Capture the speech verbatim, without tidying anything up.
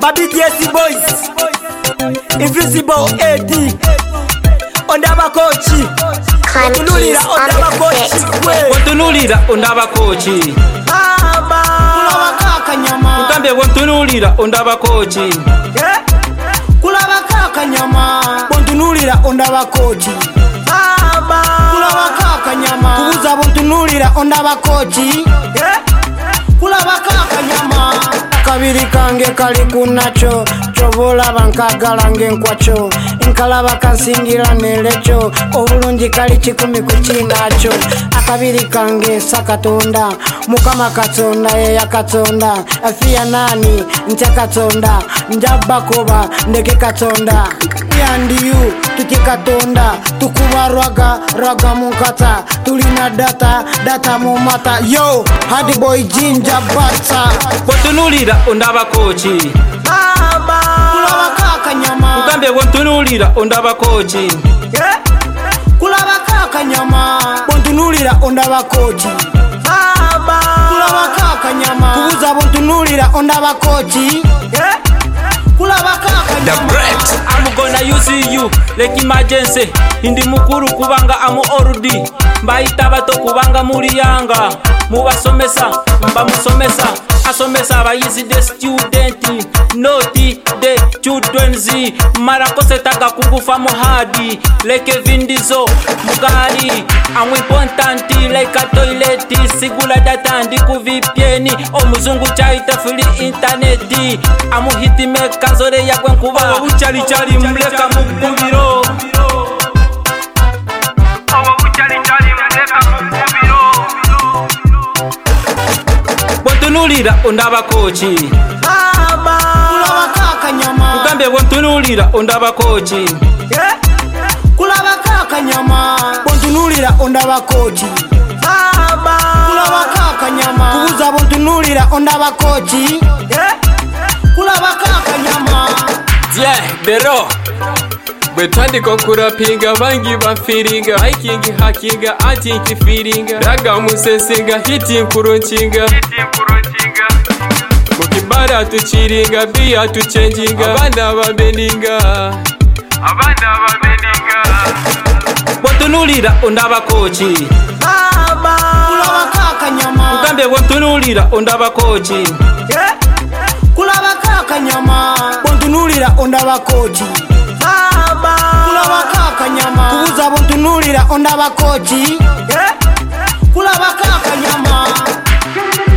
Baby Jesse Boys, Invisible A D, Ondaba Kochi, Kontunulira Ondaba Kochi, Kontunulira Ondaba Kochi, Baba, Kulaba Kanyama, Ukambe Kontunulira Ondaba Kochi, Kulaba Kanyama, Kontunulira Ondaba Kochi, Baba, Kulaba Kanyama, Kuza Kontunulira Ondaba Kochi, Kulaba Kanyama. Kabiri kange kali kunacho chobola bankagala ngenkwacho nkalaba kansingira nelecho obulungi kali kikumi kuchinacho akabiri kange sakatonda mukama katonda ye yakatonda afia nani ntakatonda njabakoba ndeke katonda yandiyu tukikatonda tukubarwaga raga munkata tulina data data mumata yo hadi boy jinja bata Kontunulira Ondaba Kochi, Baba, Kulaba Kanyama, Ukambe Kontunulira Ondaba Kochi, Kulaba Kanyama, Kontunulira Ondaba Kochi, Baba, Kulaba Kanyama, Kuza Kontunulira Ondaba Kochi, Kulaba Kanyama. I'm gonna use you like emergency. Indi mukuru kubanga amu orudi. Mbaita bato kubanga muri yanga. Mubasomesa, mba musomesa. Asomesa abayizi de student. Noti de children zi. Marakose taka kugufa muhadi. Like vindizo, mugari. I'm important like a toilet. Sigula data ndi kuvipieni. O muzungu chaita fili interneti. Amu hiti meka zore ya kwen kuba. Uchali chali mleka mukubiro. Uchali chali mleka mukubiro. Kontunulira Ondaba Kochi, Baba, Kulaba Kanyama, Ukambe Kontunulira Ondaba Kochi, Kulaba Kanyama, Kontunulira Ondaba Kochi, Baba, Kulaba Kanyama, Kuza Kontunulira Ondaba Kochi, Kulaba Kanyama. Yeah, bero Betandiko kurapinga bangi bafiringa hiking hakinga atinki firinga raga musesinga hiting kurunchinga Mukibara tuchiringa biya tuchenjinga abana babeninga abana babeninga Kontunulira Ondaba Kochi, Baba, Kulaba Kanyama, Ukambe Kontunulira Ondaba Kochi, Kulaba Kanyama, Kontunulira Ondaba Kochi, Baba, Kulaba Kanyama, Kuza Kontunulira Ondaba Kochi, Kulaba Kanyama.